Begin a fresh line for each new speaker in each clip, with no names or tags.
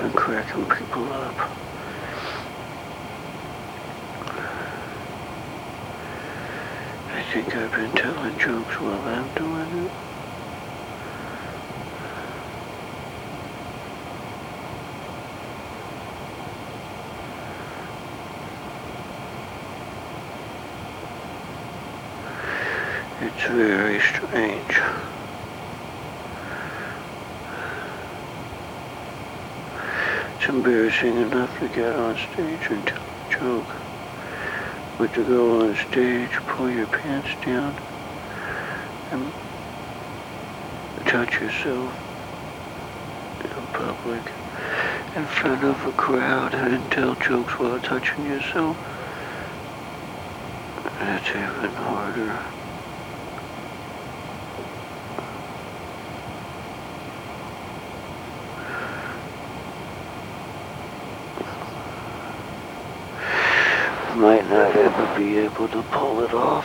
and cracking people up. I think I've been telling jokes while I'm doing it. It's very strange. It's embarrassing enough to get on stage and tell a joke. But to go on stage, pull your pants down, and touch yourself in public, in front of a crowd, and tell jokes while touching yourself, that's even harder. Might not ever be able to pull it off.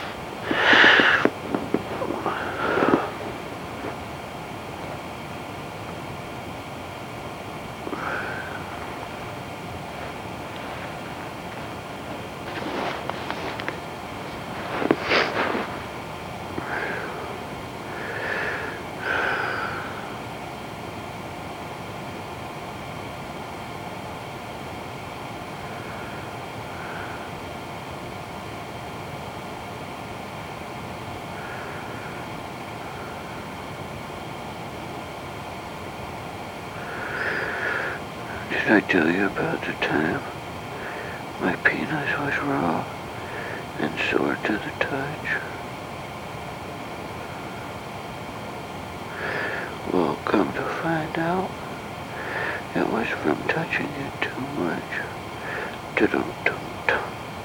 Did I tell you about the time my penis was raw and sore to the touch? Well, come to find out, it was from touching it too much. Dum-dum-dum.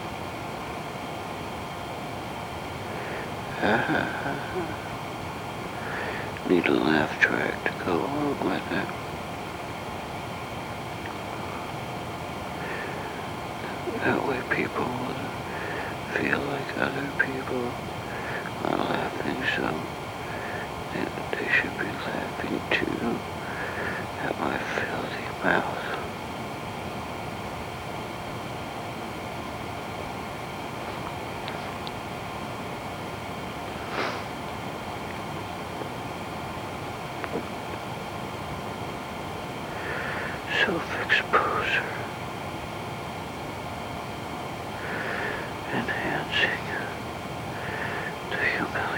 Need a laugh track to go along with it. That way people will feel like other people are laughing, so they should be laughing too at my filthy mouth. Self-exposure. Enhancing the humility.